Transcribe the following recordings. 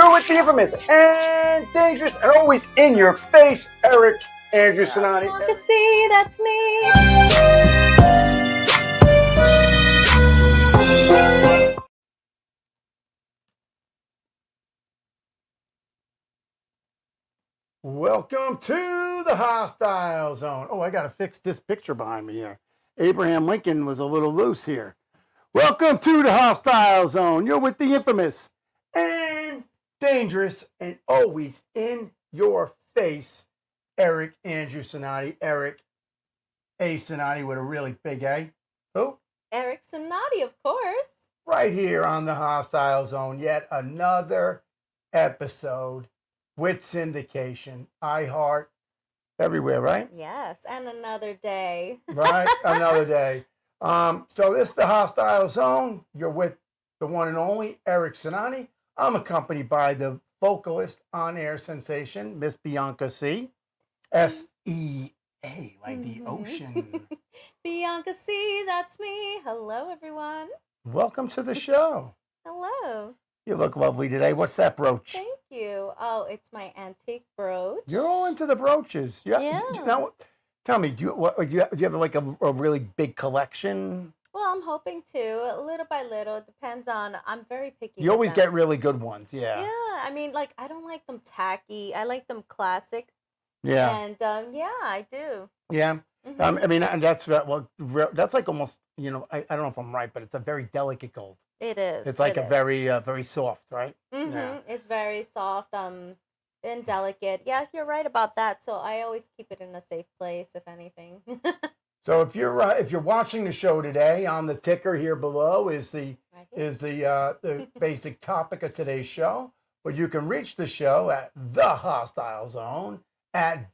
You're with the infamous and dangerous and always in your face, Eric Andrew Sinani. I can see that's me. Welcome to the hostile zone. Oh, I got to fix this picture behind me here. Abraham Lincoln was a little loose here. Welcome to the hostile zone. You're with the infamous and dangerous and always in your face, Eric Andrew Sinani. Eric A. Sinani with a really big A. Who? Eric Sinani, of course. Right here on the hostile zone. Yet another episode with syndication, iHeart, everywhere, right? Yes, and another day. Right, another day. So this is the hostile zone. You're with the one and only Eric Sinani. I'm accompanied by the vocalist on-air sensation, Miss Bianca C. S-E-A, like the ocean. Bianca C, that's me. Hello, everyone. Welcome to the show. Hello. You look lovely today. What's that brooch? Thank you. Oh, it's my antique brooch. You're all into the brooches. Yeah. Now, tell me, do you have like a really big collection? Well, I'm hoping to, little by little. It depends on, I'm very picky. You with always them. get really good ones, yeah. Yeah, I mean, like, I don't like them tacky. I like them classic. Yeah. And, yeah, I do. Yeah. Mhm. I mean, and that's that's like almost, I don't know if I'm right, but it's a very delicate gold. It is. It's like it a is. very soft, right? Mm-hmm. Yeah. It's very soft, and delicate. Yes, you're right about that. So I always keep it in a safe place, if anything. So if you're watching the show today, on the ticker here below is the the basic topic of today's show. But you can reach the show at the Hostile Zone at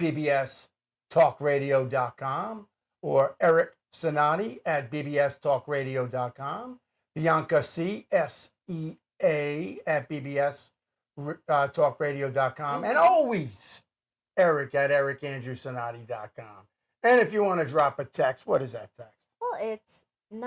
bbstalkradio.com or Eric Sinani at bbstalkradio.com. Bianca C, S-E-A at bbstalkradio.com. And always Eric at ericandrewsinani.com. And if you want to drop a text, what is that text? Well, it's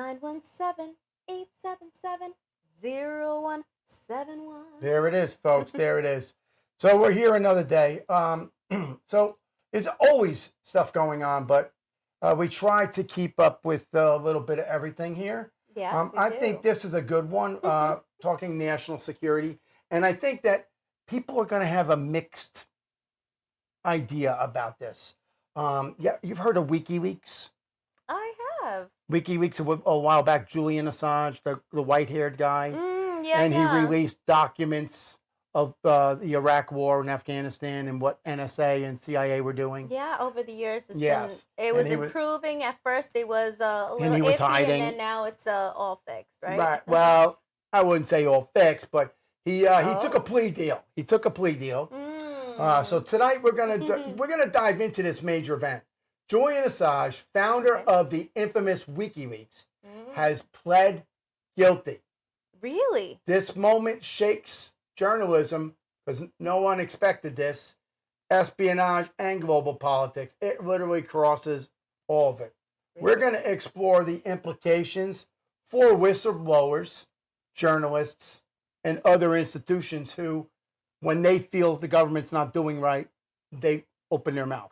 917-877-0171. There it is, folks. There it is. So we're here another day. So there's always stuff going on, but we try to keep up with a little bit of everything here. Yes, I think this is a good one, talking national security. And I think that people are going to have a mixed idea about this. Yeah, you've heard of WikiLeaks? I have. WikiLeaks a while back, Julian Assange, the white-haired guy. Yeah, And yeah. he released documents of the Iraq War and Afghanistan and what NSA and CIA were doing. Yeah, over the years, Yes. it was improving. At first, it was a little he was iffy, hiding. and then now it's all fixed, right? Right. Well, I wouldn't say all fixed, but he took a plea deal. He took a plea deal. So tonight we're gonna dive into this major event. Julian Assange, founder of the infamous WikiLeaks, has pled guilty. Really? This moment shakes journalism because no one expected this. Espionage and global politics. It literally crosses all of it. We're going to explore the implications for whistleblowers, journalists, and other institutions who, when they feel the government's not doing right, they open their mouth.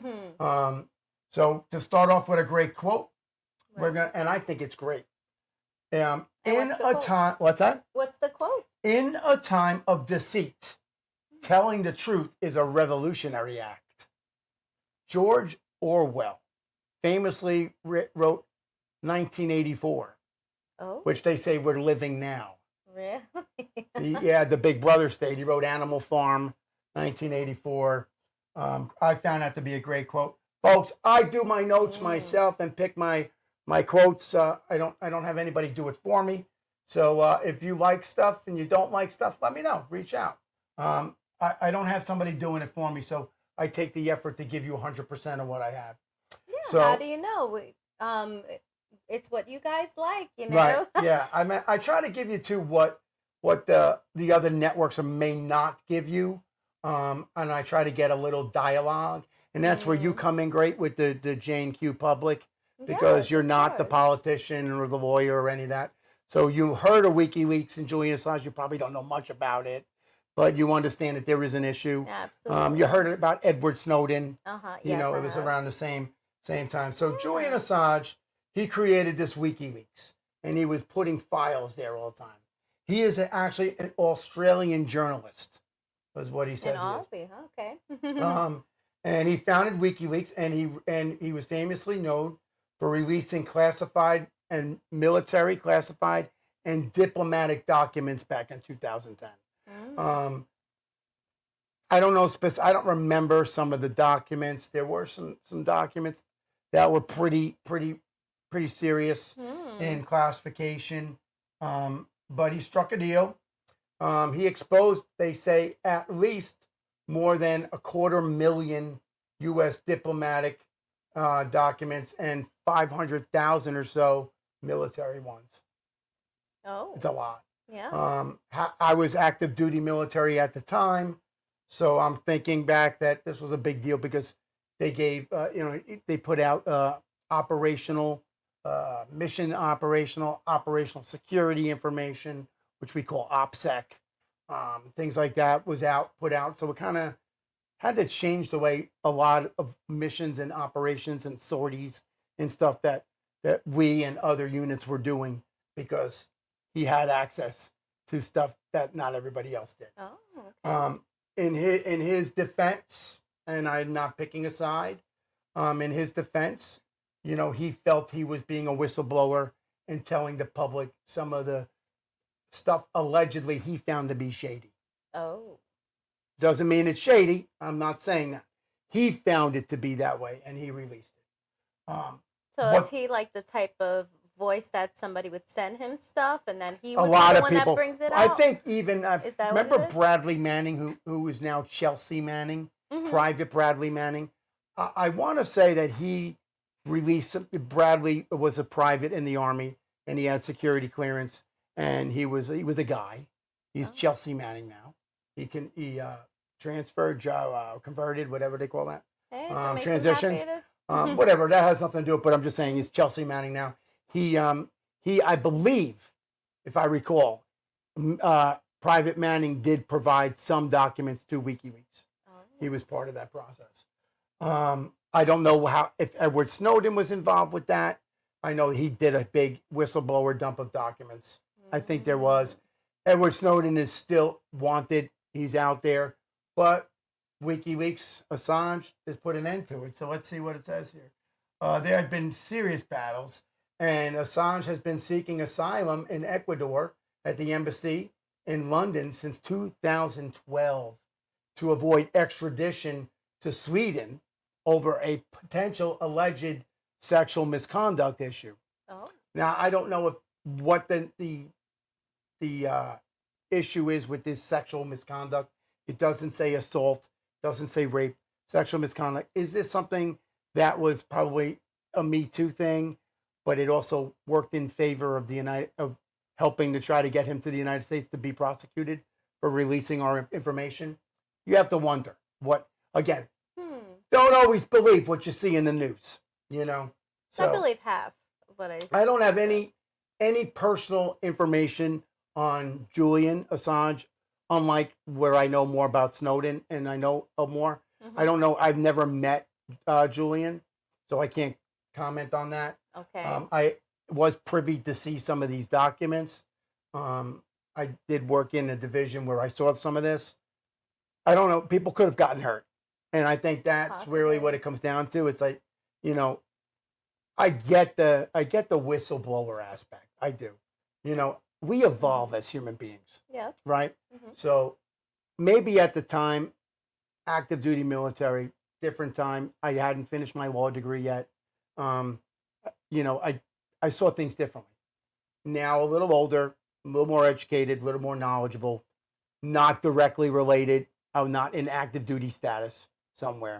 So to start off with a great quote, and I think it's great. In a time, what's that? What's the quote? In a time of deceit, telling the truth is a revolutionary act. George Orwell famously wrote 1984, which they say we're living now. Really? The Big Brother state. He wrote Animal Farm, 1984. I found that to be a great quote. Folks, I do my notes myself and pick my quotes. I don't have anybody do it for me. So if you like stuff and you don't like stuff, let me know. Reach out. I don't have somebody doing it for me, so I take the effort to give you 100% of what I have. Yeah. So, how do you know? It's what you guys like, you know. Right. Yeah. I try to give you what the other networks may not give you, and I try to get a little dialogue, and that's where you come in great with the J&Q Public, because you're not the politician or the lawyer or any of that. So you heard of WikiLeaks and Julian Assange. You probably don't know much about it, but you understand that there is an issue. Absolutely. You heard about Edward Snowden. Uh-huh. You Yes, know, I it was have. around the same time. So Julian Yeah. Assange, he created this WikiLeaks, and he was putting files there all the time. He is actually an Australian journalist, was what he In says he is. Aussie, okay. And he founded WikiLeaks, and he was famously known for releasing classified and military classified and diplomatic documents back in 2010. Mm. Um, I don't know I don't remember some of the documents. There were some documents that were pretty serious in classification. But he struck a deal. He exposed, they say, at least more than 250,000 U.S. diplomatic documents and 500,000 or so military ones. Oh, It's a lot. yeah. I was active duty military at the time, so I'm thinking back that this was a big deal because they gave, they put out operational, operational security information, which we call OPSEC. Things like that was put out. So it kind of had to change the way a lot of missions and operations and sorties and stuff that we and other units were doing because he had access to stuff that not everybody else did. Oh, okay. In his defense, and I'm not picking a side, in his defense, he felt he was being a whistleblower and telling the public some of the stuff allegedly he found to be shady. Oh. Doesn't mean it's shady. I'm not saying that. He found it to be that way, and he released it. So What- is he like the type of voice that somebody would send him stuff, and then he a would lot be the of one people. that brings it I out? think even Is that remember what it is? Bradley Manning, who is now Chelsea Manning, Mhm. Private Bradley Manning. I want to say that he released. Bradley was a private in the Army, and he had security clearance, and he was a guy. He's Oh. Chelsea Manning now. He transferred, converted, whatever they call that. Hey, if it makes him Transitioned. happy, it is. Whatever, that has nothing to do with it, but I'm just saying he's Chelsea Manning now. He, I believe, if I recall, Private Manning did provide some documents to WikiLeaks. Oh. He was part of that process. I don't know if Edward Snowden was involved with that. I know he did a big whistleblower dump of documents. I think there was. Edward Snowden is still wanted. He's out there, but WikiLeaks, Assange has put an end to it. So let's see what it says here. There had been serious battles, and Assange has been seeking asylum in Ecuador at the embassy in London since 2012 to avoid extradition to Sweden over a potential alleged sexual misconduct issue. Oh. Now, I don't know what the issue is with this sexual misconduct. It doesn't say assault, doesn't say rape, sexual misconduct. Is this something that was probably a Me Too thing, but it also worked in favor of of helping to try to get him to the United States to be prosecuted for releasing our information? You have to wonder what. Again, don't always believe what you see in the news. I believe half of what I don't have any personal information on Julian Assange, unlike where I know more about Snowden and I know more. Mm-hmm. I don't know. I've never met Julian, so I can't comment on that. Okay. I was privy to see some of these documents. I did work in a division where I saw some of this. I don't know. People could have gotten hurt, and I think that's really what it comes down to. It's like, I get the whistleblower aspect. I do. We evolve as human beings, Yes. right? Mm-hmm. So maybe at the time, active duty military, different time. I hadn't finished my law degree yet. I saw things differently. Now a little older, a little more educated, a little more knowledgeable, not directly related. I'm not in active duty status somewhere.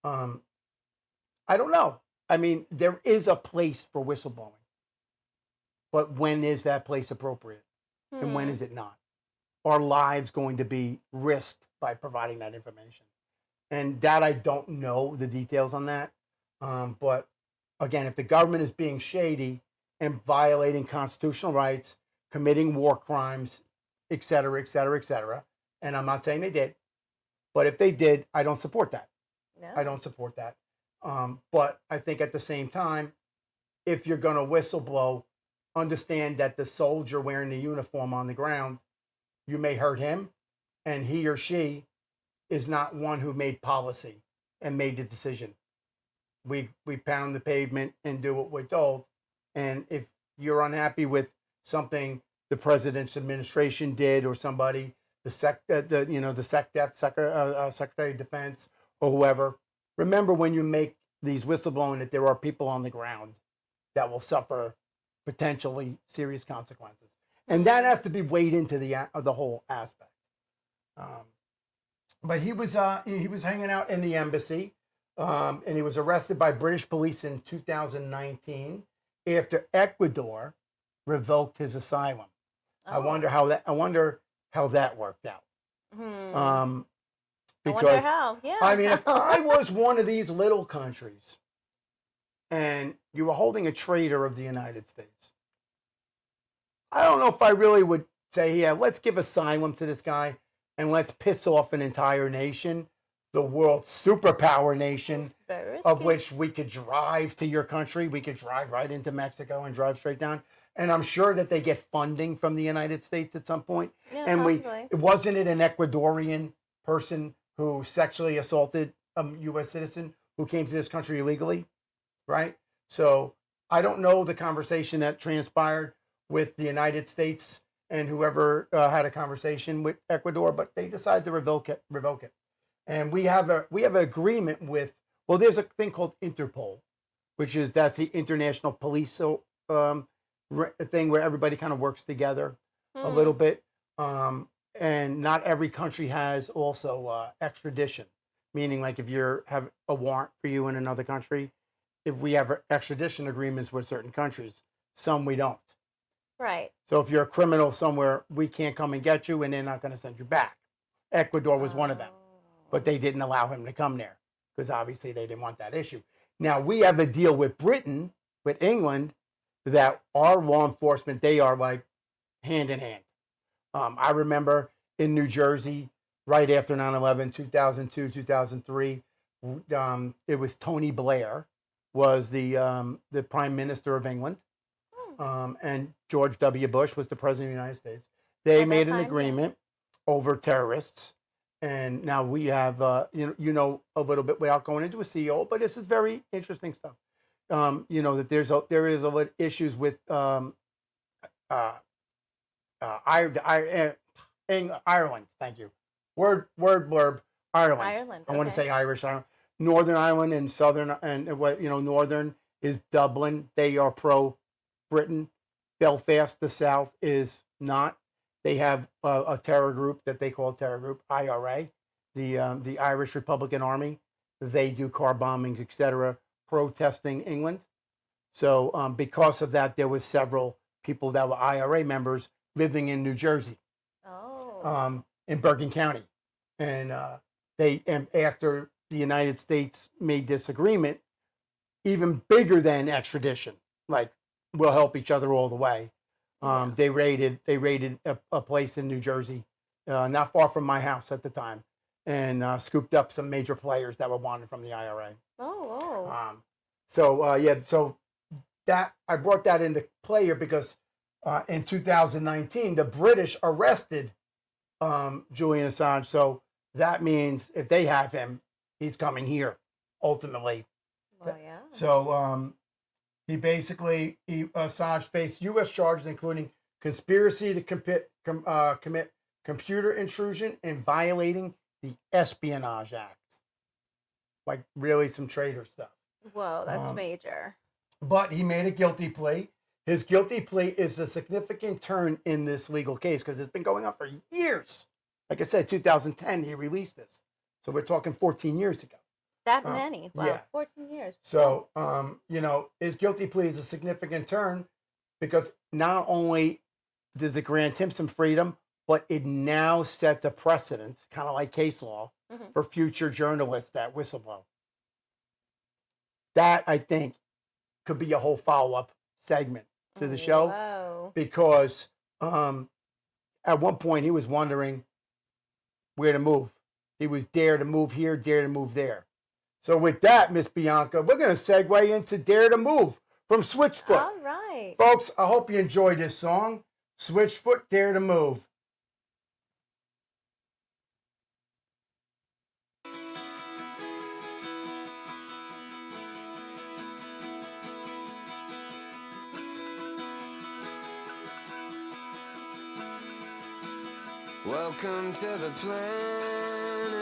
I don't know. I mean, there is a place for whistleblowing. But when is that place appropriate? And when is it not? Are lives going to be risked by providing that information? And that I don't know the details on that. But again, if the government is being shady and violating constitutional rights, committing war crimes, et cetera, et cetera, et cetera, And I'm not saying they did, but if they did, I don't support that. No. I don't support that. But I think at the same time, if you're going to whistleblow, understand that the soldier wearing the uniform on the ground, you may hurt him, and he or she is not one who made policy and made the decision. We pound the pavement and do what we're told. And if you're unhappy with something the president's administration did or somebody, the Secretary of Defense or whoever, remember when you make these whistleblowing that there are people on the ground that will suffer potentially serious consequences, and that has to be weighed into the whole aspect. But he was hanging out in the embassy, and he was arrested by British police in 2019 after Ecuador revoked his asylum. Oh. I wonder how that worked out. Because I wonder how. Yeah. I mean, if I was one of these little countries and you were holding a traitor of the United States, I don't know if I really would say, yeah, let's give asylum to this guy and let's piss off an entire nation, the world's superpower nation, of which we could drive to your country. We could drive right into Mexico and drive straight down. And I'm sure that they get funding from the United States at some point. Yeah, And possibly. wasn't it an Ecuadorian person who sexually assaulted a U.S. citizen who came to this country illegally, right? So I don't know the conversation that transpired with the United States and whoever had a conversation with Ecuador, but they decided to revoke it. And we have an agreement with, well, there's a thing called Interpol, that's the international police thing where everybody kind of works together a little bit. And not every country has also extradition, meaning like if you have a warrant for you in another country, if we have extradition agreements with certain countries, some we don't. Right. So if you're a criminal somewhere, we can't come and get you, and they're not going to send you back. Ecuador was one of them, but they didn't allow him to come there because obviously they didn't want that issue. Now we have a deal with Britain, with England, that our law enforcement, they are like hand in hand. I remember in New Jersey, right after 9/11, 2002, 2003, it was Tony Blair was the Prime Minister of England, and George W. Bush was the President of the United States. They made an agreement over terrorists, and now we have, you know a little bit without going into a CEO, but this is very interesting stuff. That there is issues with Ireland. Thank you. Word blurb. Ireland. I want to say Irish. Northern Ireland and Southern, and Northern is Dublin. They are pro Britain. Belfast, the South, is not. They have a terror group that they call terror group IRA, the Irish Republican Army. They do car bombings, etc., protesting England. So because of that, there was several people that were IRA members living in New Jersey, in Bergen County, and after the United States made this agreement, even bigger than extradition, like we'll help each other all the way. They raided a place in New Jersey, not far from my house at the time, and scooped up some major players that were wanted from the IRA. So that I brought that into play here because in 2019 the British arrested Julian Assange. So that means if they have him, he's coming here ultimately. Well, yeah. So Assange faced U.S. charges including conspiracy to commit computer intrusion and violating the Espionage Act. Like really some traitor stuff. Whoa, that's major. But he made a guilty plea. His guilty plea is a significant turn in this legal case because it's been going on for years. Like I said, 2010, he released this. So we're talking 14 years ago. That many? Wow, yeah. 14 years. So, his guilty plea is a significant turn because not only does it grant him some freedom, but it now sets a precedent, kind of like case law, for future journalists that whistleblow. That, I think, could be a whole follow-up segment to the show because at one point he was wondering, where to move. He was dare to move here, dare to move there. So with that, Miss Bianca, we're going to segue into Dare to Move from Switchfoot. All right. Folks, I hope you enjoyed this song. Switchfoot, Dare to Move. Welcome to the planet.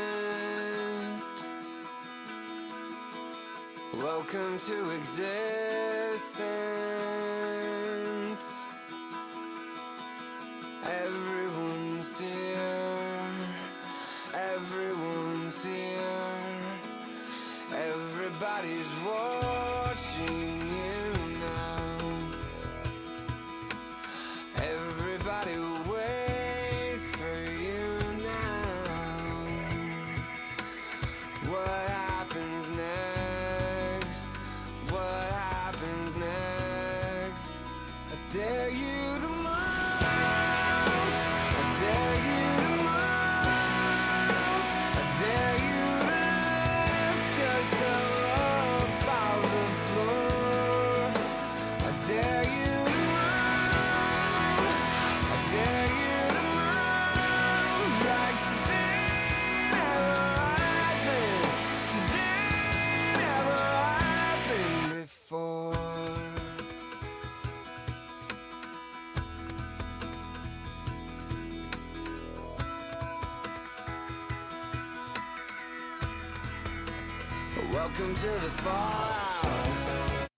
Welcome to existence. Everyone's here. Everyone's here. Everybody's watching you now. Everybody waits for you now. What happens next? What happens next? I dare you to move. I dare you to move. I dare you to lift yourself up off the floor. I dare you to move. I dare you to move like today never happened. Today never happened before. Welcome to the fallout.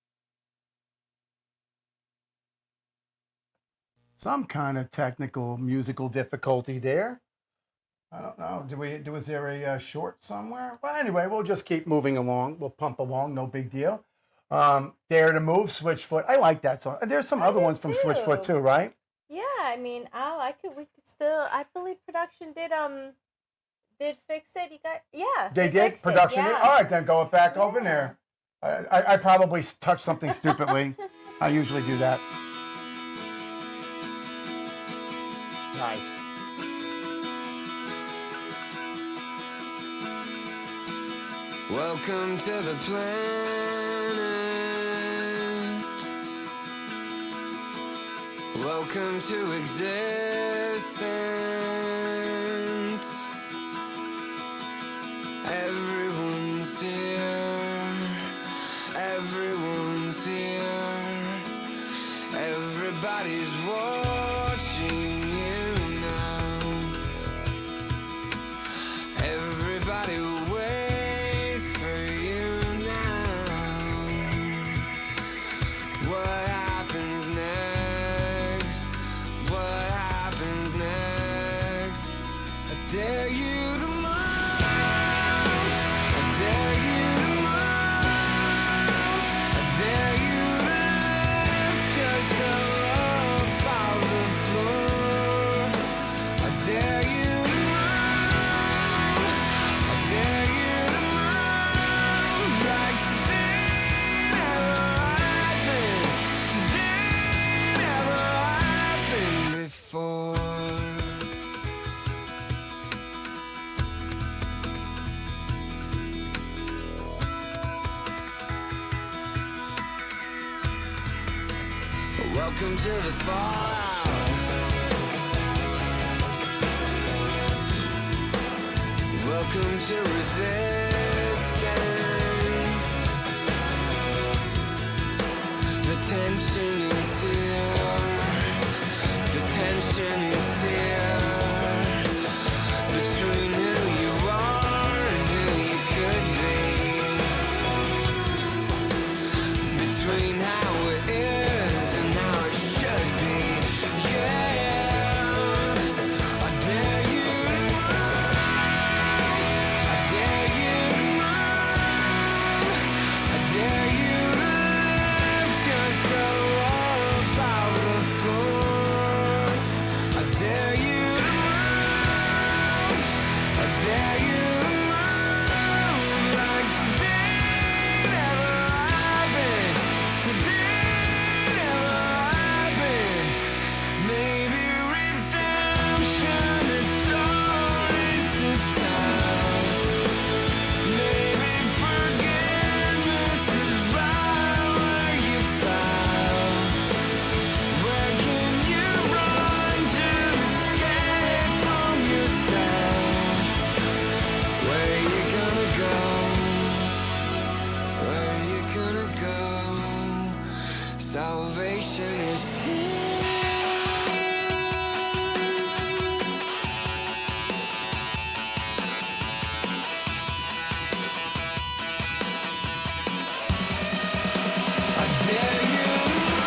Some kind of technical musical difficulty there. I don't know. Was there a short somewhere? Well, anyway, we'll just keep moving along. We'll pump along. No big deal. Dare to Move, Switchfoot. I like that song. And there's some other do ones from too. Switchfoot too, right? Yeah, I mean, we could still. I believe production did fix it. You got They did fixed production. It, yeah. All right, then go it back over Yeah. there. I probably touched something stupidly. I usually do that. Nice. Welcome to the planet. Welcome to existence. Everyone's here. Everyone's here. Everybody's watching you now. Everybody waits for you now. What happens next? What happens next? I dare you to move. I dare you to move. I dare you to lift yourself up off the floor. I dare you to move. I dare you to move like today never happened. Today never happened before. Welcome to the fallout. Welcome to resistance. The tension is here. The tension is here. Between who you are and who you could be. Between how it is and how it should be. Yeah. I dare you to move. I dare you destruction is here. I dare you to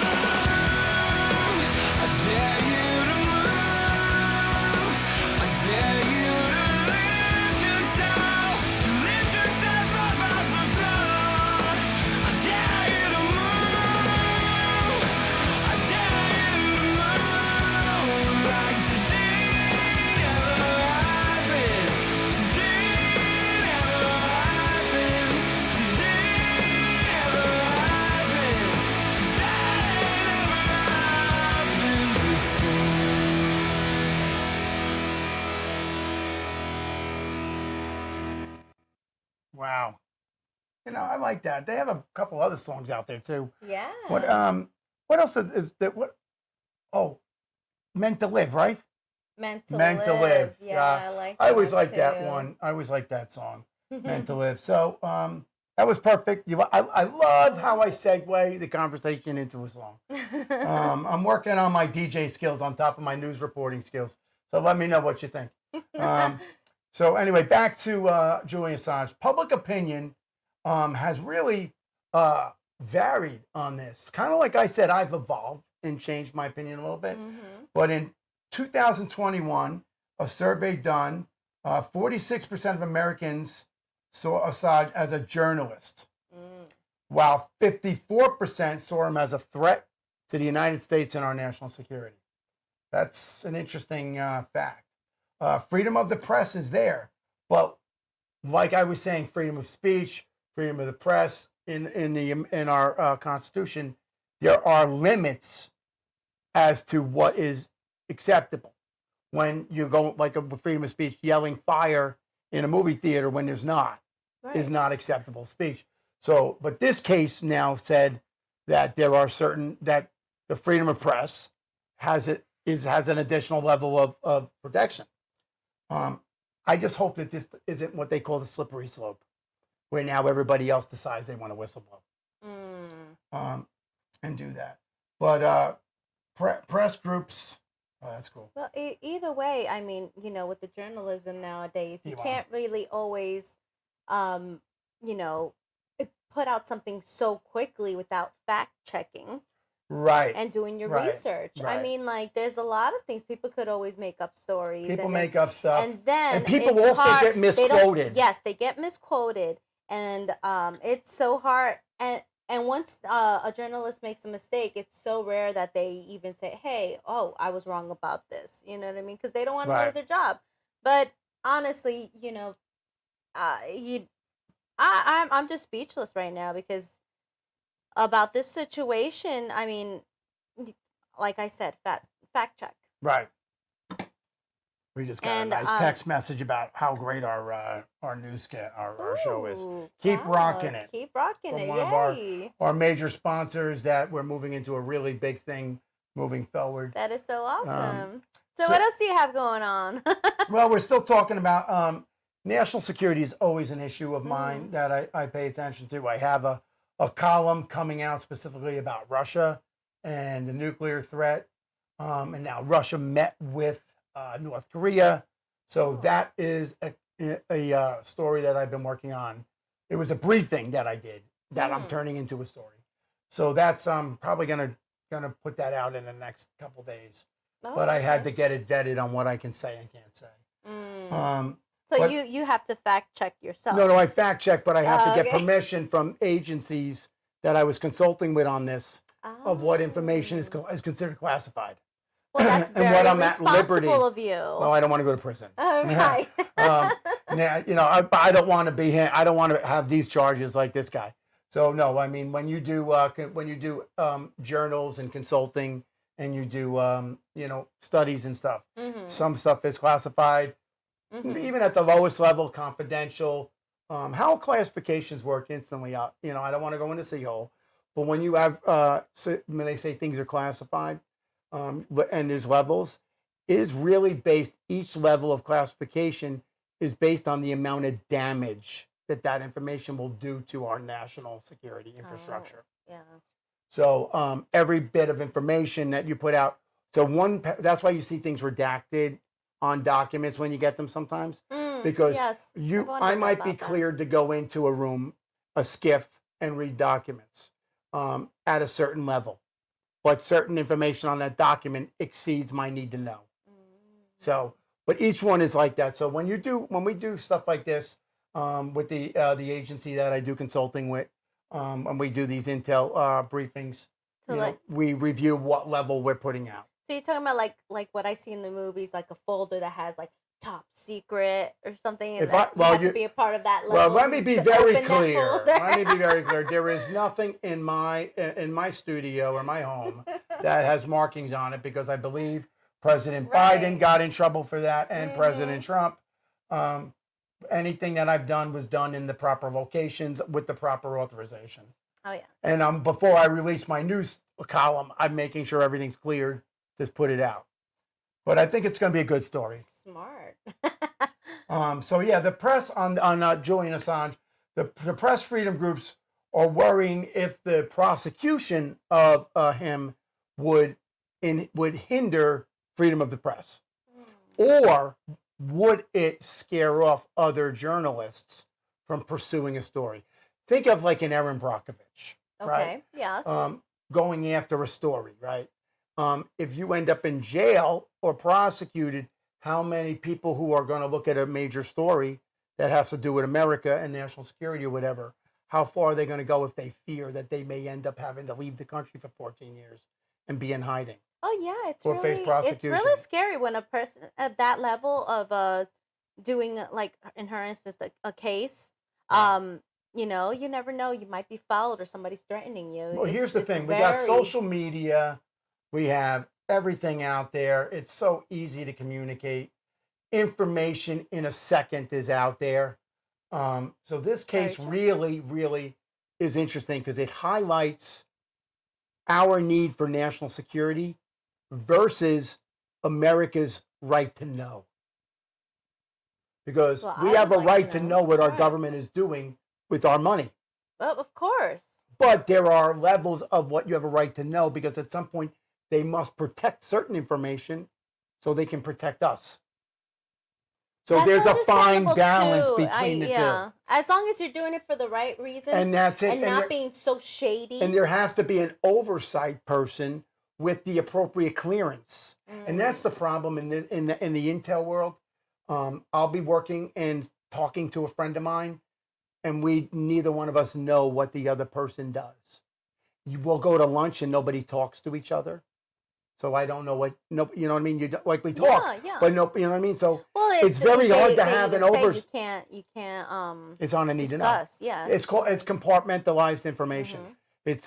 move. I dare you to move. I dare you to lift yourself off the floor. I dare you to move. I dare you to move like today never happened. Today never happened. Today never happened. Today never happened before. Wow. You know, I like that. They have a couple other songs out there too. Yeah. What else is that? What? Oh, Meant to Live, right? Meant to Meant to Live. Yeah, Yeah. I like. I always that like that too. one. I always like that song, Meant to Live. So that was perfect. I love how I segue the conversation into a song. I'm working on my DJ skills on top of my news reporting skills. So let me know what you think. So anyway, back to Julian Assange. Public opinion has really varied on this. Kind of like I said, I've evolved and changed my opinion a little bit. But in 2021, a survey done, 46% of Americans saw Assange as a journalist, while 54% saw him as a threat to the United States and our national security. That's an interesting fact. Freedom of the press is there, but like I was saying, freedom of speech, freedom of the press in our Constitution, there are limits as to what is acceptable. When you go like a freedom of speech, yelling fire in a movie theater when there's not is not acceptable speech. So, but this case now said that there are certain that the freedom of press has an additional level of protection. I just hope that this isn't what they call the slippery slope, where now everybody else decides they want to whistleblow and do that. But press groups, oh, that's cool. Well, either way, I mean, you know, with the journalism nowadays, you Wow. can't really always, you know, put out something so quickly without fact checking Right. and doing your Right, research. right. I mean, like, there's a lot of things people could always make up stories. People and make up stuff. and then And people it's also hard- get they don't- misquoted. Yes, they get misquoted, and it's so hard. And once a journalist makes a mistake, it's so rare that they even say, "Hey, oh, I was wrong about this." You know what I mean? Because they don't want to Right. lose their job. But honestly, you know, I'm just speechless right now because about this situation. I mean, like I said, fact check. Right. We just got And, a nice text message about how great our our show is. Ooh, Keep wow, rocking it. Keep rocking From it. one of our- Yay. Our major sponsors that we're moving into a really big thing moving forward. That is so awesome. So, so- what else do you have going on? Well, we're still talking about national security is always an issue of mine that I pay attention to. I have a column coming out specifically about Russia and the nuclear threat. And now Russia met with North Korea. So that is a story that I've been working on. It was a briefing that I did that I'm turning into a story. So that's probably gonna put that out in the next couple days. Oh, But I had okay. to get it vetted on what I can say and can't say. So but- you have to fact check yourself. No, I fact checked, but I have to get Okay. permission from agencies that I was consulting with on this of what information is considered classified. Well, that's and very what I'm at responsible liberty. of you. Well, I don't want to go to prison. Oh, right. Now, you know, I don't want to be. I don't want to have these charges like this guy. So no, I mean, when you do journals and consulting, and you do you know, studies and stuff, some stuff is classified, even at the lowest level, confidential. How classifications work instantly out. You know, I don't want to go into Seahole, but when you have when they say things are classified, and there's levels, is really based. Each level of classification is based on the amount of damage that information will do to our national security infrastructure. Yeah. So every bit of information that you put out. So that's why you see things redacted on documents when you get them sometimes, because yes, I might be cleared to go into a room, a skiff, and read documents at a certain level, but certain information on that document exceeds my need to know. So, but each one is like that. So when we do stuff like this with the agency that I do consulting with, and we do these intel briefings, So we review what level we're putting out. So you're talking about like what I see in the movies, like a folder that has like top secret or something, and you have to be a part of that level. Well, let me be very clear. Let me be very clear. There is nothing in my studio or my home that has markings on it, because I believe President Biden got in trouble for that, and President Trump. Anything that I've done was done in the proper locations with the proper authorization. Oh yeah. And before I release my news column, I'm making sure everything's cleared to put it out. But I think it's going to be a good story. Smart. So yeah, the press on Julian Assange, the press freedom groups are worrying if the prosecution of him would hinder freedom of the press, or would it scare off other journalists from pursuing a story? Think of like an Erin Brockovich, right? Okay. Yes. Going after a story, right? If you end up in jail or prosecuted, how many people who are going to look at a major story that has to do with America and national security or whatever, how far are they going to go if they fear that they may end up having to leave the country for 14 years and be in hiding? Oh yeah, it's or face prosecution. It's really scary when a person at that level of doing, like in her instance, a case. You know, you never know. You might be followed or somebody's threatening you. Well, here's the thing: we got social media, we have everything out there. It's so easy to communicate. Information in a second is out there. So this case really, really is interesting because it highlights our need for national security versus America's right to know. Because we have a right to know what our government is doing with our money. Well, of course. But there are levels of what you have a right to know, because at some point they must protect certain information so they can protect us. So there's a fine balance between the two. As long as you're doing it for the right reasons, and that's it, and not being so shady. And there has to be an oversight person with the appropriate clearance. And that's the problem in the intel world. I'll be working and talking to a friend of mine, and neither one of us know what the other person does. We'll go to lunch and nobody talks to each other. So I don't know you know what I mean? We talk, but no, you know what I mean? So it's very hard to have an oversight. You can't, it's on a need to know. Yeah. It's compartmentalized information. It's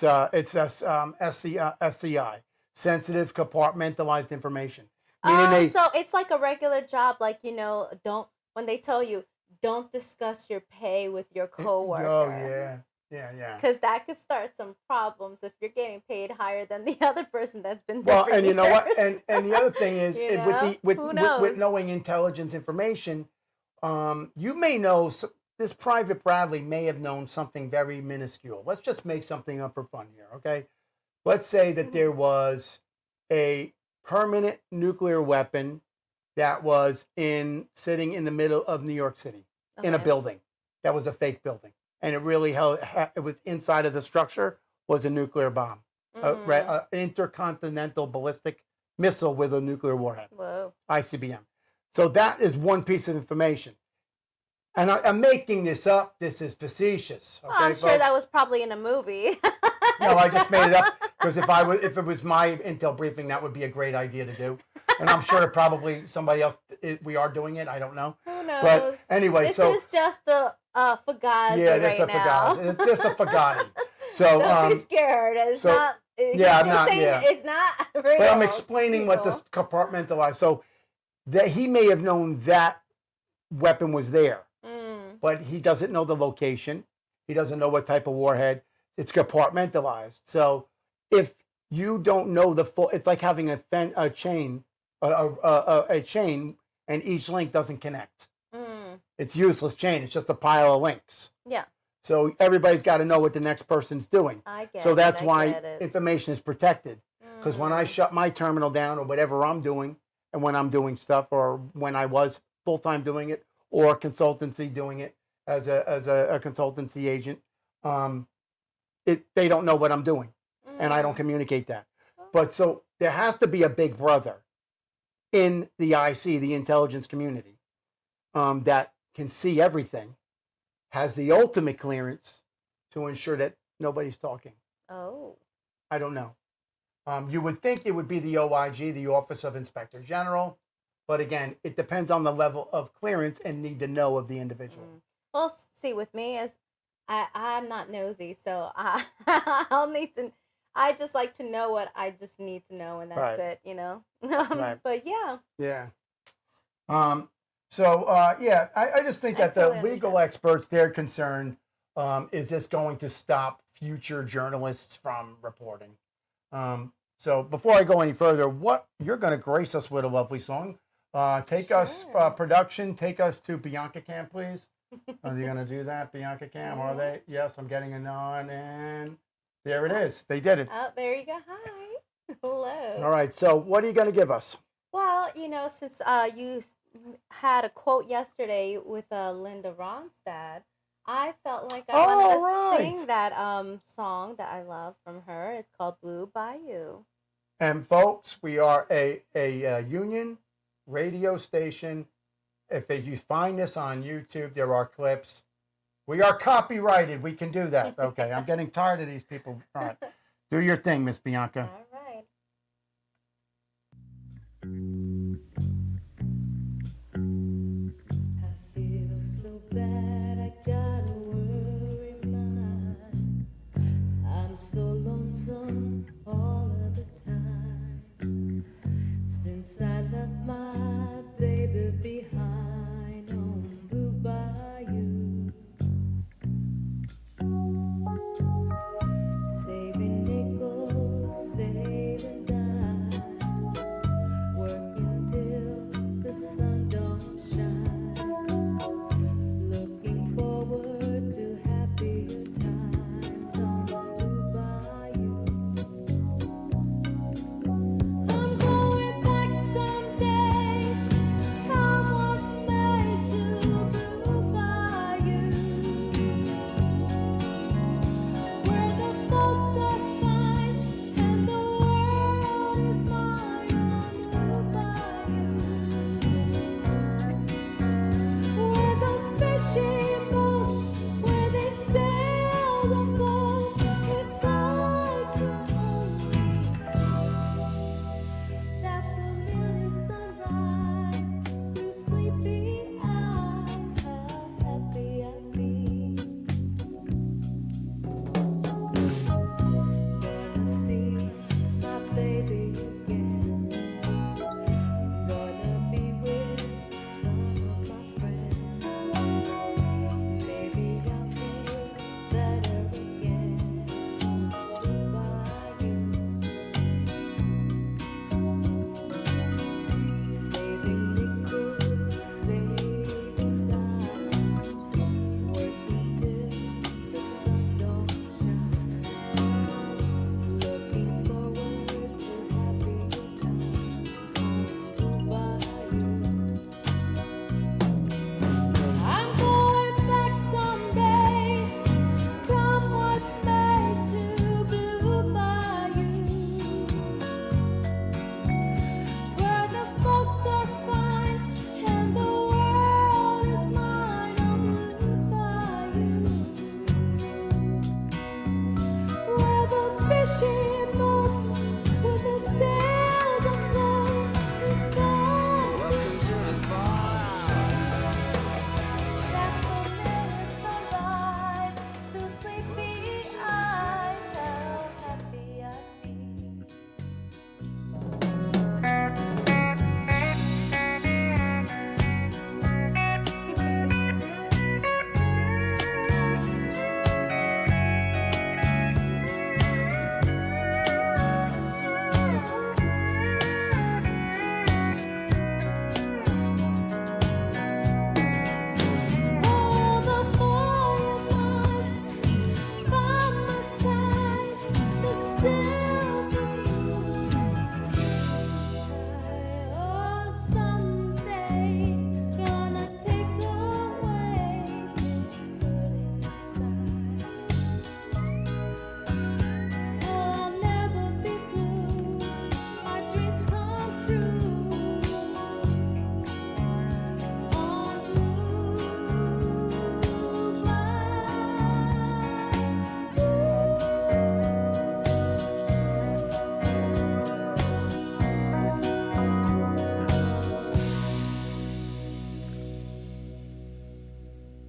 SCI, sensitive compartmentalized information. So it's like a regular job, like, you know, when they tell you, don't discuss your pay with your coworker. Oh, yeah. Yeah. Because that could start some problems if you're getting paid higher than the other person that's been there. Well, and you know what? And the other thing is, with knowing intelligence information, you may know this Private Bradley may have known something very minuscule. Let's just make something up for fun here, okay? Let's say that there was a permanent nuclear weapon that was sitting in the middle of New York City in a building that was a fake building. And it really it was inside of the structure was a nuclear bomb, an intercontinental ballistic missile with a nuclear warhead. Whoa. ICBM. So that is one piece of information. And I'm making this up. This is facetious. Okay, I'm sure that was probably in a movie. No, I just made it up because if it was my intel briefing, that would be a great idea to do. And I'm sure probably somebody else. We are doing it. I don't know. Who knows? But anyway, this is just a Fugazi. Yeah, this is a Fugazi. It's just a Fugatti. So don't be scared. It's not. I'm not. Yeah, it's not real. But I'm explaining what this compartmentalized. So that he may have known that weapon was there, but he doesn't know the location. He doesn't know what type of warhead. It's compartmentalized. So if you don't know the full, it's like having a chain, and each link doesn't connect. It's useless chain. It's just a pile of links. Yeah. So everybody's got to know what the next person's doing. I get So it. that's I why get it. information is protected. Because when I shut my terminal down or whatever I'm doing, and when I'm doing stuff, or when I was full time doing it, or consultancy doing it as a consultancy agent, they don't know what I'm doing, and I don't communicate that. But so there has to be a big brother in the IC, the intelligence community, that can see everything, has the ultimate clearance to ensure that nobody's talking. Oh. I don't know. You would think it would be the OIG, the Office of Inspector General, but again, it depends on the level of clearance and need to know of the individual. Well, see, with me, as I'm not nosy, so I'll need to. I just like to know what I just need to know, and that's Right. it, you know. Right. But yeah, Yeah. Yeah, I just think that the totally legal understand. experts, their concern is this going to stop future journalists from reporting? So before I go any further, what you're going to grace us with a lovely song. Take us, Sure. production, take us to Bianca Cam, please. Are they going to do that, Bianca Cam? Are Mhm. they? Yes, I'm getting a nod, and there it is. They did it. Oh, there you go. Hi, hello. All right, so what are you going to give us? Well, you know, since you had a quote yesterday with Linda Ronstadt, I felt like I wanted to right. sing that song that I love from her. It's called Blue Bayou. And folks, we are a union radio station. If you find this on YouTube, there are clips. We are copyrighted. We can do that. Okay, I'm getting tired of these people. All right, do your thing, Miss Bianca. All right. I feel so bad, I got a worry mind. I'm so lonesome all of the time. Since I left my baby behind on Blue Bayou. Saving nickels, saving dimes, working till the sun don't shine. Looking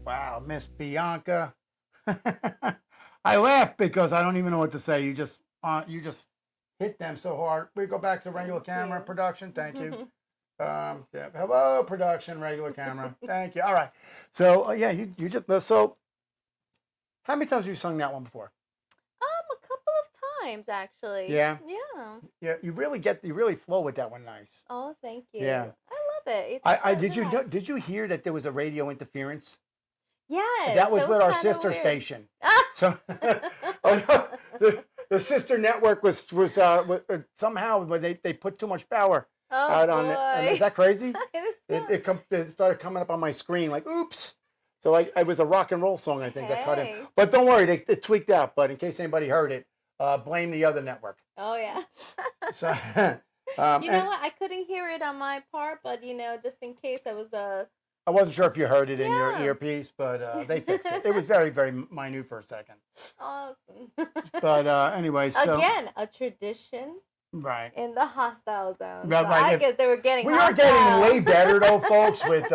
Wow, Miss Bianca. I laugh because I don't even know what to say. You just hit them so hard. We go back to regular camera production. Thank you. Yeah. Hello, production, regular camera. Thank you. All right. So yeah, you just so. How many times have you sung that one before? A couple of times actually. Yeah? Yeah. Yeah, you really flow with that one nice. Oh, thank you. Yeah. I love it. It's I so did you know, nice. did you hear that there was a radio interference? Yes. That was with our kinda sister weird. station. So oh, no, the sister network was somehow but they put too much power Oh, out on it. And is boy. that crazy? It's It started coming up on my screen like oops. So it was a rock and roll song I think that cut in. Hey. But don't worry, it tweaked out. But in case anybody heard it, blame the other network. Oh, yeah. So You know what? I couldn't hear it on my part, but just in case I was I wasn't sure if you heard it in your Yeah. earpiece, but they fixed it. It was very, very minute for a second. awesome. But anyway, so Again, a tradition right. in the hostile zone. Right, So right, I if- guess they were getting We are hostile. getting way better though, folks, with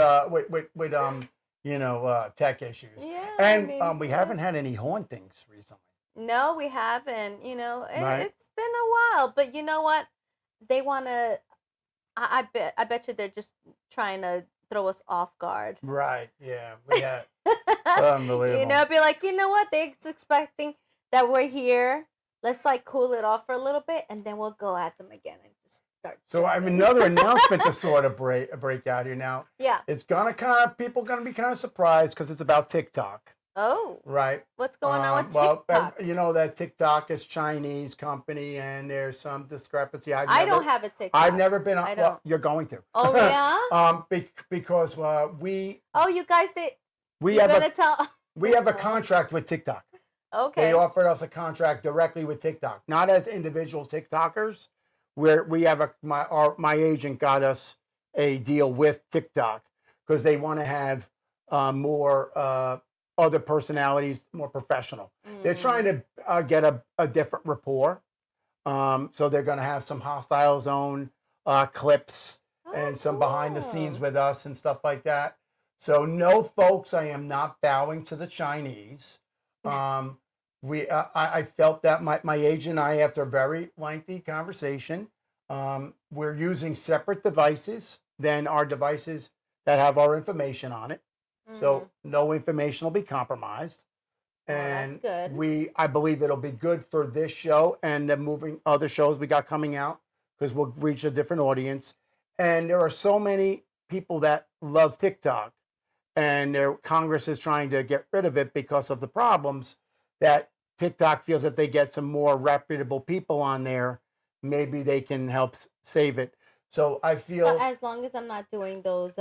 tech issues. Yeah. And we haven't had any hauntings recently. No, we haven't. Right. It's been a while, but you know what? They want to. I bet you they're just trying to throw us off guard. Right. Yeah. We had unbelievable. Be like, you know what? They're expecting that we're here. Let's like cool it off for a little bit, and then we'll go at them again and just start. So I have jumping. another announcement to sort of break out here now. Yeah. It's people gonna be kind of surprised because it's about TikTok, Oh, right? what's going on with Well, TikTok? you know that TikTok is Chinese company, and there's some discrepancy. I don't have a TikTok. I've never been on. I Well, don't. you're going to. Oh yeah. Because we Oh, you guys did. we You're have gonna a tell. we have a contract with TikTok. Okay. They offered us a contract directly with TikTok, not as individual TikTokers. Where we have my agent got us a deal with TikTok because they want to have more other personalities, more professional. They're trying to get a different rapport. So they're going to have some hostile zone clips and some behind the scenes with us and stuff like that. So no, folks, I am not bowing to the Chinese. I felt that my agent and I, after a very lengthy conversation, we're using separate devices than our devices that have our information on it. So no information will be compromised. And that's good. I believe it'll be good for this show and the moving other shows we got coming out because we'll reach a different audience. And there are so many people that love TikTok, and Congress is trying to get rid of it because of the problems that TikTok feels that they get some more reputable people on there. Maybe they can help save it. So I feel But as long as I'm not doing those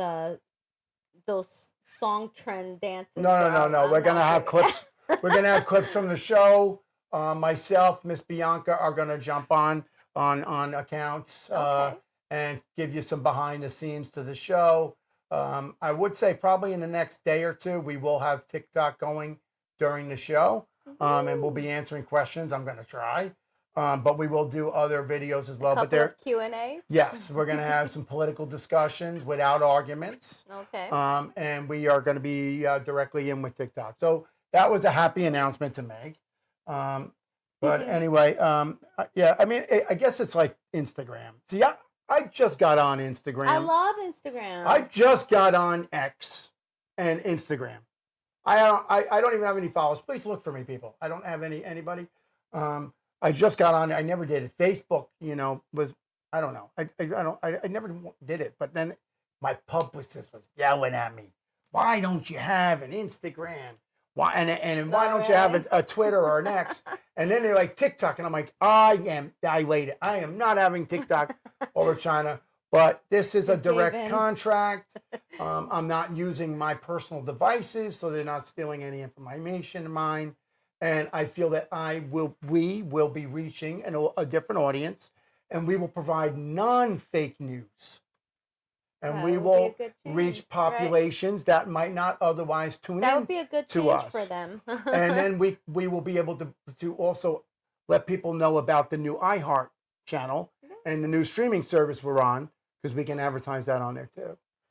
song trend dances. no. I'm We're gonna not have doing- clips. We're gonna have clips from the show. Myself, Miss Bianca are gonna jump on accounts Okay. and give you some behind the scenes to the show. I would say probably in the next day or two we will have TikTok going during the show, and we'll be answering questions. I'm gonna try, but we will do other videos as well. Couple But there, of Q&As. yes, we're gonna have some political discussions without arguments. Okay. And we are going to be directly in with TikTok. So that was a happy announcement to make. But anyway, yeah, I mean, I guess it's like Instagram. See, I just got on Instagram. I love Instagram. I just got on X and Instagram. I don't even have any followers. Please look for me, people. I don't have anybody. I just got on. I never did it. Facebook, was I don't know. I never did it. But then my publicist was yelling at me. Why don't you have an Instagram? Why and why don't you have a Twitter or an X? And then they're like TikTok, and I'm like, I am not having TikTok over China. But this is a direct David. contract. I'm not using my personal devices, so they're not stealing any information of mine. And I feel that we will be reaching a different audience, and we will provide non-fake news. And That we would be will a good change, reach right. populations that might not otherwise tune That in would be a good to change us. for them. and then we will be able to also let people know about the new iHeart channel and the new streaming service we're on, because we can advertise that on there too.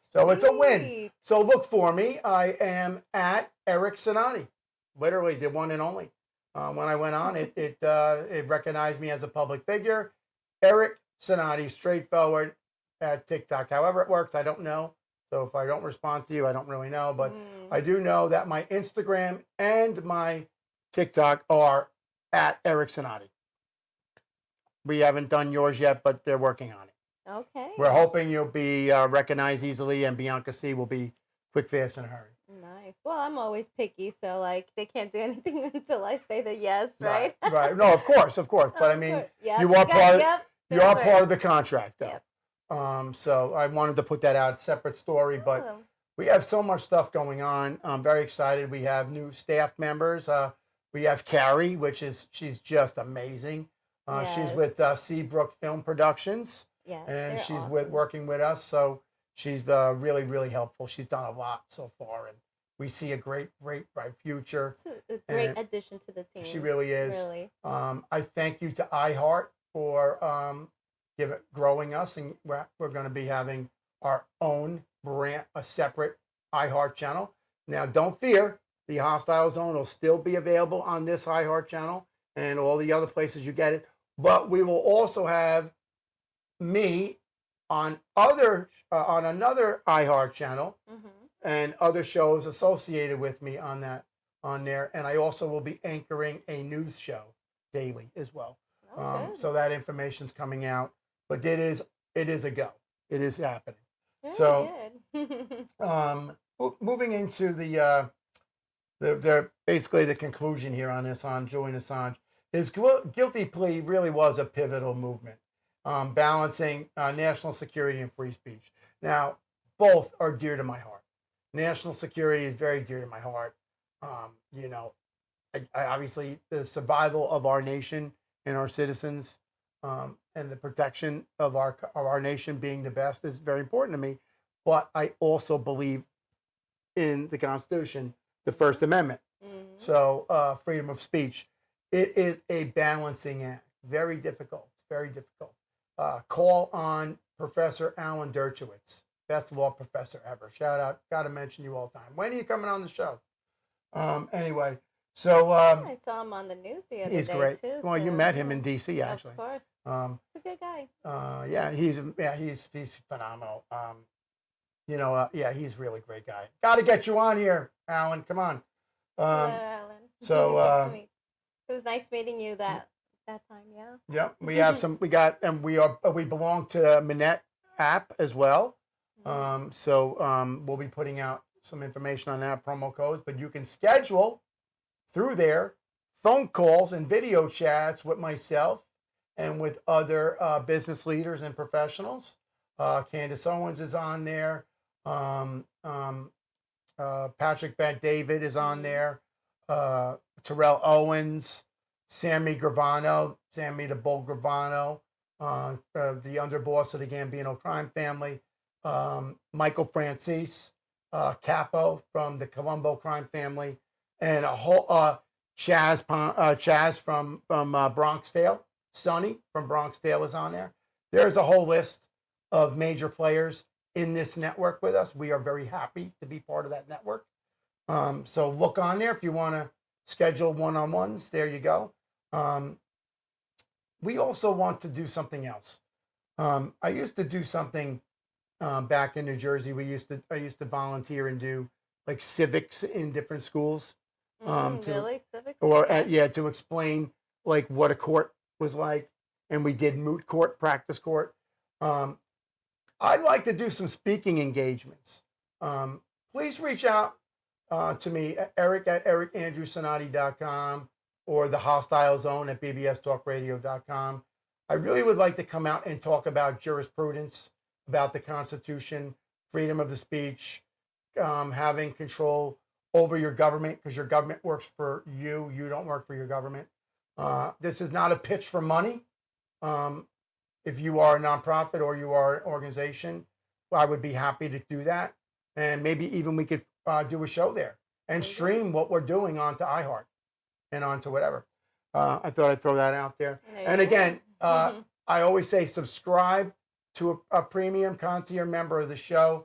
So it's a win. Sweet. So look for me. I am at Eric Sonati, literally the one and only. When I went on, it recognized me as a public figure. Eric Sonati, straightforward at TikTok. However it works, I don't know. So if I don't respond to you, I don't really know. But I do know that my Instagram and my TikTok are at Eric Sonati. We haven't done yours yet, but they're working on it. Okay. We're hoping you'll be recognized easily, and Bianca C will be quick, fast, and a hurry. Nice. Well, I'm always picky, so like they can't do anything until I say the yes, right? Right. No, of course. But I mean, Yep, you are part. You are that's part right. of the contract, though. Yep. So I wanted to put that out, separate story, but Oh, we have so much stuff going on. I'm very excited. We have new staff members. We have Carrie, she's just amazing. She's Yes. with Seabrook Film Productions, yes, and they're she's awesome. working with us. So she's really, really helpful. She's done a lot so far, and we see a great, bright future. It's a great and addition to the team. She really is. Really. I thank you to iHeart for growing us, and we're going to be having our own brand, a separate iHeart channel. Now, don't fear, the Hostile Zone will still be available on this iHeart channel and all the other places you get it. But we will also have me on another iHeart channel Mm-hmm. and other shows associated with me on there. And I also will be anchoring a news show daily as well. So that information's coming out. But it is a go. It is happening. Very so, good. Moving into the basically the conclusion here on Julian Assange, his guilty plea really was a pivotal movement, balancing national security and free speech. Now, both are dear to my heart. National security is very dear to my heart. I obviously the survival of our nation and our citizens, and the protection of our nation being the best is very important to me. But I also believe in the Constitution, the First Amendment. Mhm. So freedom of speech. It is a balancing act. Very difficult. Very difficult. Call on Professor Alan Dershowitz, best law professor ever. Shout out. Got to mention you all the time. When are you coming on the show? Anyway, so I saw him on the news the other he's day great. too. Well, you so, met him yeah. in D.C. actually. Of course. He's a good guy. He's phenomenal. He's a really great guy. Got to get you on here, Alan. Come on. Hello, Alan. so, Nice to meet- it was nice meeting you that time. Yeah. Yeah, we have we belong to the Minette app as well. We'll be putting out some information on that, promo codes, but you can schedule through there phone calls and video chats with myself and with other business leaders and professionals. Candace Owens is on there. Patrick Bet-David is on there. Terrell Owens, Sammy the Bull Gravano, the underboss of the Gambino crime family, Michael Francis, Capo from the Colombo crime family, and a whole Chaz from Bronxdale, Sonny from Bronxdale is on there. There's a whole list of major players in this network with us. We are very happy to be part of that network. So look on there if you want to schedule one-on-ones. There you go. We also want to do something else. I used to do something back in New Jersey. I used to volunteer and do like civics in different schools. Really? Civics? To explain like what a court was like, and we did moot court, practice court. I'd like to do some speaking engagements. Please reach out to me, Eric at ericandrewsonati.com or the Hostile Zone at bbstalkradio.com. I really would like to come out and talk about jurisprudence, about the Constitution, freedom of the speech, having control over your government, because your government works for you. You don't work for your government. This is not a pitch for money. If you are a nonprofit or you are an organization, I would be happy to do that. And maybe even we could do a show there and stream what we're doing onto iHeart and onto whatever. I thought I'd throw that out there. And again, I always say subscribe to a premium concierge member of the show,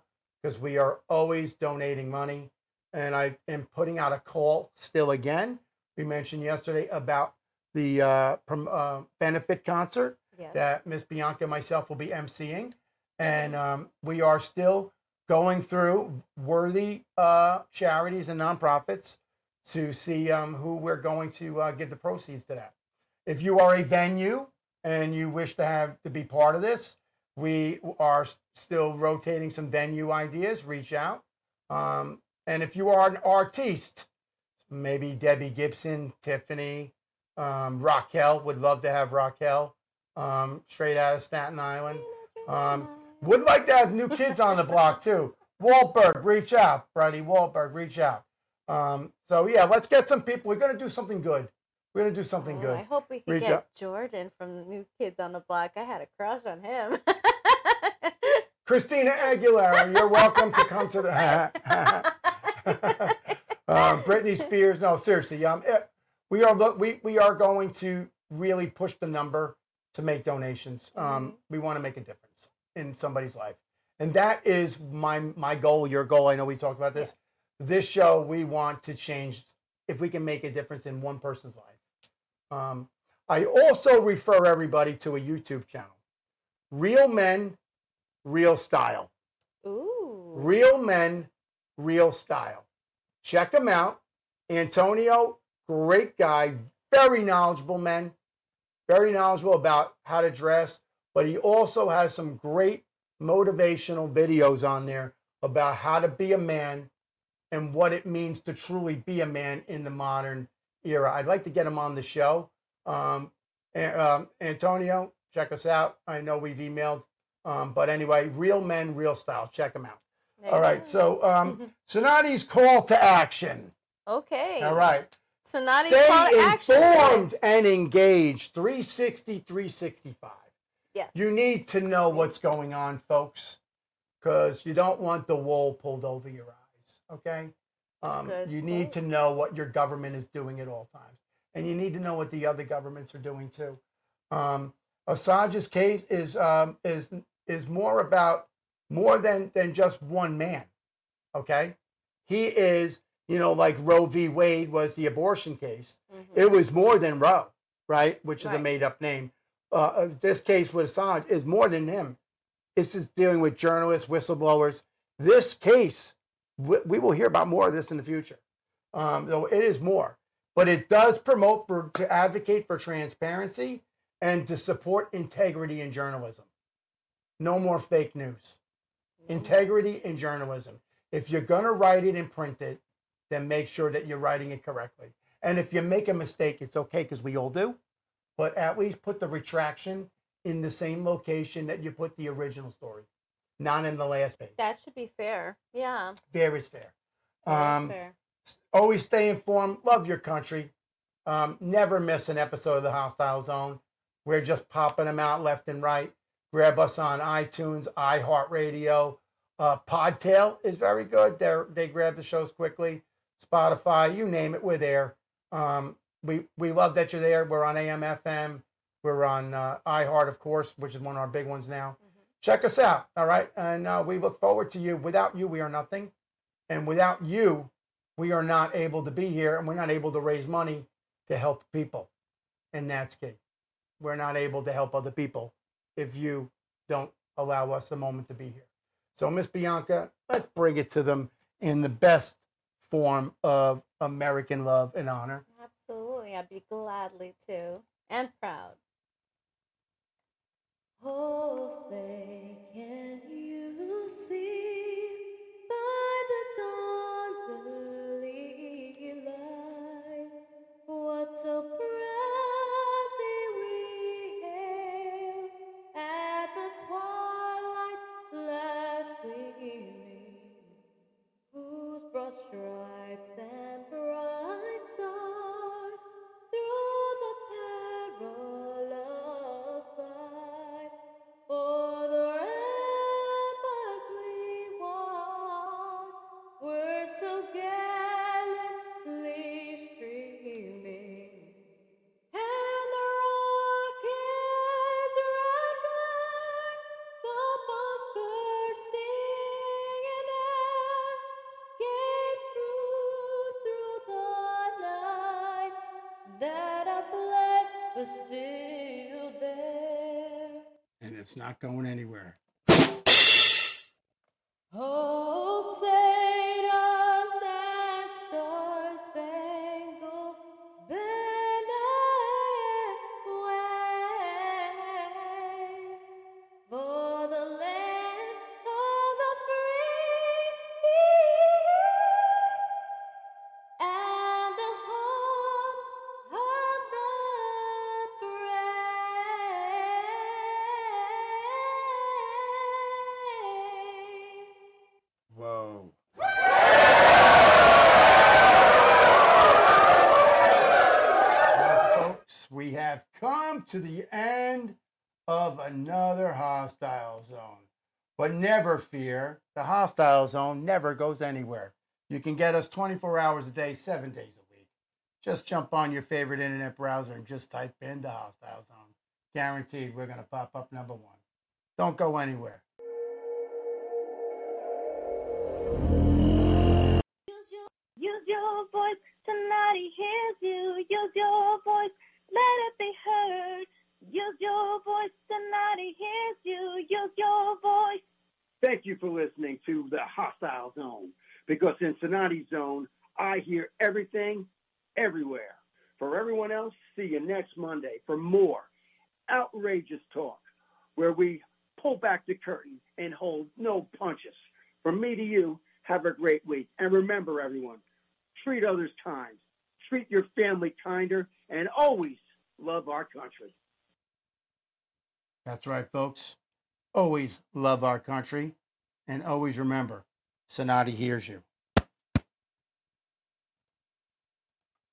because we are always donating money. And I am putting out a call still again. We mentioned yesterday about the benefit concert Yes. that Miss Bianca and myself will be emceeing. And we are still going through worthy charities and nonprofits to see who we're going to give the proceeds to that. If you are a venue and you wish to be part of this, we are still rotating some venue ideas. Reach out. And if you are an artiste, maybe Debbie Gibson, Tiffany, Raquel, would love to have Raquel, straight out of Staten Island. Would like to have new kids on the block too. Wahlberg, reach out, Brady. Wahlberg, reach out. So yeah, let's get some people. We're gonna do something good. We're gonna do something good. I hope we can Reach get out. Jordan from the New Kids on the Block. I had a crush on him. Christina Aguilera, you're welcome to come to the. Britney Spears. No, seriously. We are going to really push the number to make donations. We want to make a difference in somebody's life, and that is my goal. Your goal. I know we talked about this. Yeah. This show, we want to change. If we can make a difference in one person's life. I also refer everybody to a YouTube channel, Real Men, Real Style. Ooh. Real Men, Real Style. Check him out. Antonio, great guy, very knowledgeable man, very knowledgeable about how to dress, but he also has some great motivational videos on there about how to be a man and what it means to truly be a man in the modern era. I'd like to get him on the show. Antonio, check us out. I know we've emailed, but anyway, Real Men, Real Style. Check him out. All right, so Sonati's call to action. Okay. All right. Sonati's Stay call to action. informed and engaged. 360, 365. Yes. You need to know what's going on, folks, because you don't want the wool pulled over your eyes, okay? You need to know what your government is doing at all times. And you need to know what the other governments are doing too. Assange's case is more than just one man, okay? He is, like Roe v. Wade was the abortion case. Mm-hmm. It was more than Roe, right? Which is a made-up name. This case with Assange is more than him. This is dealing with journalists, whistleblowers. This case, we will hear about more of this in the future. So it is more. But it does promote to advocate for transparency and to support integrity in journalism. No more fake news. Integrity in journalism. If you're going to write it and print it, then make sure that you're writing it correctly. And if you make a mistake, it's okay because we all do. But at least put the retraction in the same location that you put the original story, not in the last page. That should be fair. Yeah. Fair is fair. Fair. Always stay informed. Love your country. Never miss an episode of The Hostile Zone. We're just popping them out left and right. Grab us on iTunes, iHeartRadio. Podtail is very good. They grab the shows quickly. Spotify, you name it, we're there. We love that you're there. We're on AM, FM. We're on iHeart, of course, which is one of our big ones now. Mm-hmm. Check us out, all right? And we look forward to you. Without you, we are nothing. And without you, we are not able to be here, and we're not able to raise money to help people. And that's key. We're not able to help other people if you don't allow us a moment to be here. So, Miss Bianca, let's bring it to them in the best form of American love and honor. Absolutely. I'd be gladly to and proud. Oh, say, can you see by the dawn's early light what so proudly we hailed at the twilight's last gleaming, whose broad stripes and bright stars through the perilous fight o'er the ramparts we watched were so gay. that I've left was still there. And it's not going anywhere. Oh, say does that star-spangled banner wave for the land of the free and the home of the brave. Whoa. Well, folks, we have come to the end of another hostile zone. But never fear, the hostile zone never goes anywhere. You can get us 24 hours a day, 7 days a week. Just jump on your favorite internet browser and just type in the hostile zone. Guaranteed we're going to pop up number one. Don't go anywhere. Use your voice, somebody hears you. Use your voice, let it be heard. Use your voice, somebody hears you. Use your voice. Thank you for listening to the Hostile Zone, because in Sonati's Zone, I hear everything, everywhere. For everyone else, see you next Monday for more outrageous talk, where we pull back the curtain and hold no punches. From me to you, have a great week. And remember, everyone, treat others kind, treat your family kinder, and always love our country. That's right, folks. Always love our country, and always remember, Sonati hears you.